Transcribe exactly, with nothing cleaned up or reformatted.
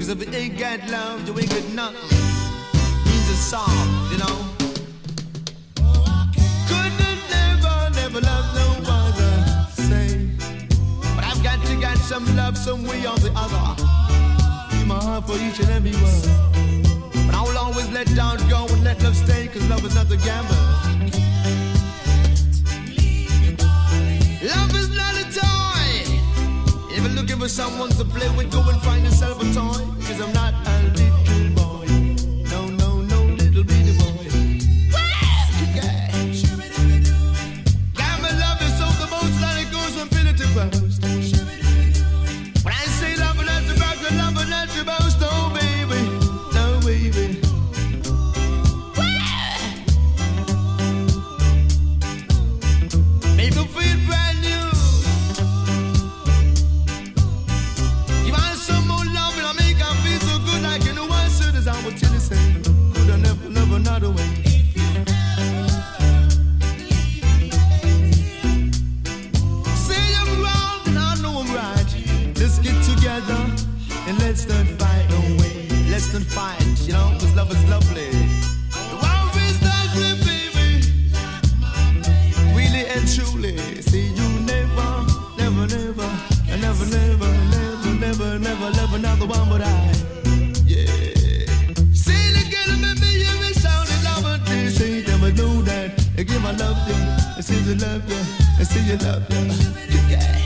Cause if you ain't got love, you ain't got nothing. Means it's soft, you know. Couldn't never, never love no other, say. But I've got to get some love some way or the other. Keep my heart for each and every one. But I will always let down go and let love stay. Cause love is not a gamble. Love is not a toy. If you're looking for someone to play with, go and find yourself a toy. Cause I'm not a little boy. No, no, no little bitty boy. Yeah. God, my love is so the most that it goes from pillar to post. When I say love and that's about the love and that's about no baby, no baby. Make them feel brand new. You want some more love and I make her feel so good like you know what should as I would tell you say. Could I never love another way? Say I'm wrong and I know I'm right. Let's get together and let's not fight no way. Let's not fight, you know, cause love is lovely. The world is lovely, baby. Really and truly. See you never, never, never, and never, never, never, never, never love another one but I. Yeah. Say it again, maybe you may sound in love, but they say never know that. Again, I love you. I say you love you. I say you love you. Yeah.